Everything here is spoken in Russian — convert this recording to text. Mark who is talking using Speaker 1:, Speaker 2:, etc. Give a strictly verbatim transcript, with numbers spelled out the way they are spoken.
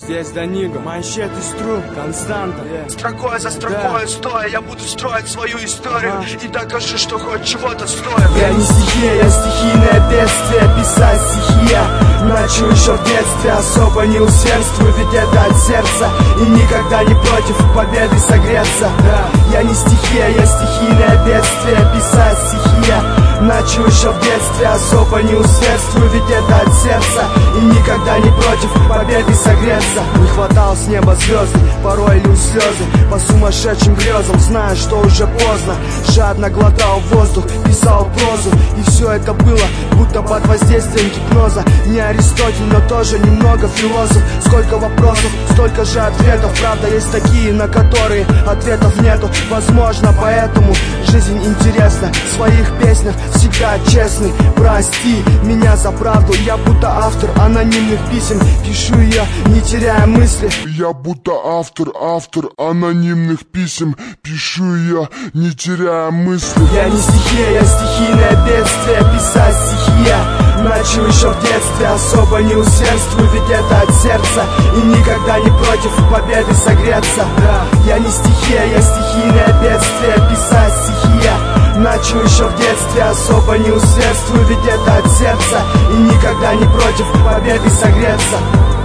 Speaker 1: Здесь Даниго, Манчет и Стру, Константа, yeah.
Speaker 2: Строкой за строкой, да. Стоя, я буду строить свою историю, ага. И докажи, что хоть чего-то стоит.
Speaker 3: Я не стихия, я стихийное бедствие. Писать стихи я начал еще в детстве. Особо не усердствую, ведь это от сердца. И никогда не против победы согреться, да. Я не стихия, я стихийное бедствие. Писать стихи я начал еще в детстве. Особо не усердствую, ведь это от сердца. И никогда не против победы согреться. Не хватало с неба звезды, порой лью слезы по сумасшедшим грезам, зная, что уже поздно. Жадно глотал воздух, писал прозу. И все это было будто под воздействием гипноза. Не Аристотель, но тоже немного философ. Сколько вопросов, столько же ответов. Правда, есть такие, на которые ответов нету. Возможно, поэтому жизнь интересна. В своих песнях всегда честный. Прости меня за правду. Я будто автор анонимных писем. Пишу я, не теряя мысли.
Speaker 4: Я будто автор, автор анонимных писем. Пишу я, не теряя мысли.
Speaker 3: Я не стихия, я стихийное бедствие. Писать стихи я начал еще в детстве. Особо не усердствую, ведь это от сердца. И никогда не против победы согреться, да. Я не стихия, я стихийное бедствие. Писать стихи я начал еще в детстве. Особо не усердствую, ведь это от сердца. И никогда не против победы согреться.